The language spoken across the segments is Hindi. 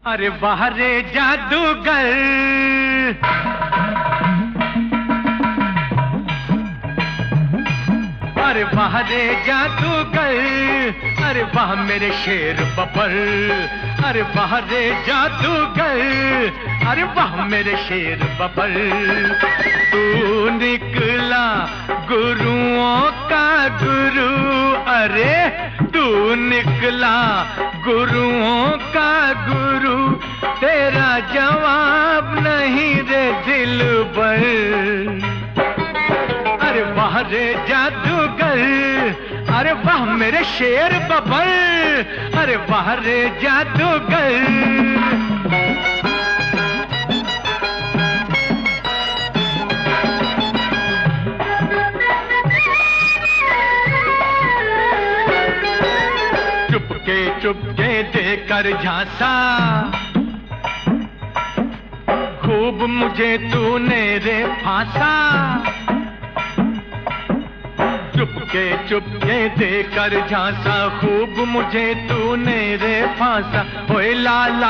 अरे वाह रे जादूगर, अरे वाह रे जादूगर, अरे वाह मेरे शेर बब्बर, अरे वाह रे जादूगर, अरे वाह मेरे शेर बब्बर। तू निकला गुरुओं का गुरु, अरे तू निकला गुरुओं का गुरु, तेरा जवाब नहीं रे दिलबर। अरे वाह रे जादूगर, अरे वाह मेरे शेर बब्बर, अरे वाह रे जादूगर। चुपके देकर झांसा, खूब मुझे तूने रे फांसा। चुपके देकर झांसा, खूब मुझे तूने रे फांसा। ओए लाला,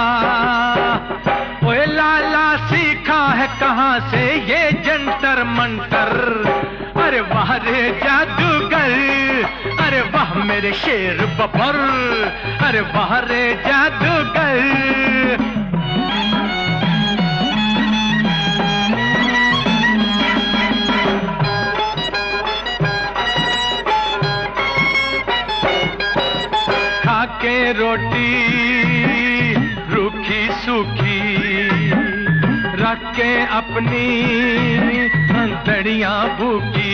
ओए लाला सीखा है कहाँ से ये जंतर मंतर। अरे वाह रे जादूगर, अरे वाह मेरे शेर बब्बर, अरे वाह रे जादूगर। खाके रोटी रूखी सूखी, रख के अपनी हथेलियां भूखी।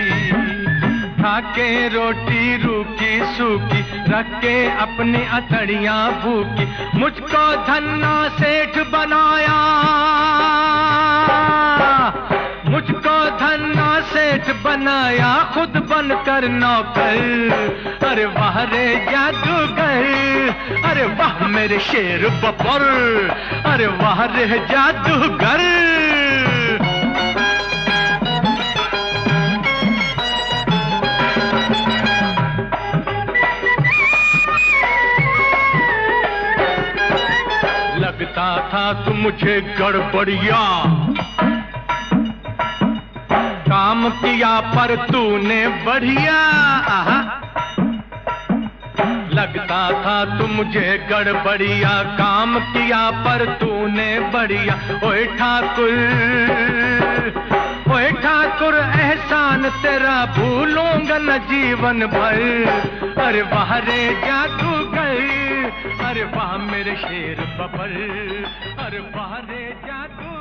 खाके रोटी रूखी सूखी, रख के अपनी हथेलियां भूखी। मुझको धन्ना सेठ बनाया, मुझको धन्ना सेठ बनाया, खुद बनकर नौकर। अरे वाह रे जादूगर, अरे वाह मेरे शेर बब्बर, अरे वाह रे जादूगर। लगता था तू मुझे गड़बड़िया, काम किया पर तूने बढ़िया। लगता था तू मुझे गड़बड़िया, काम किया पर तूने बढ़िया। ओए ठाकुर, ओए ठाकुर एहसान तेरा भूलूंगा न जीवन भर। अरे वाह रे जादूगर, अरे वाह मेरे शेर बब्बर, अरे वाह रे जादू।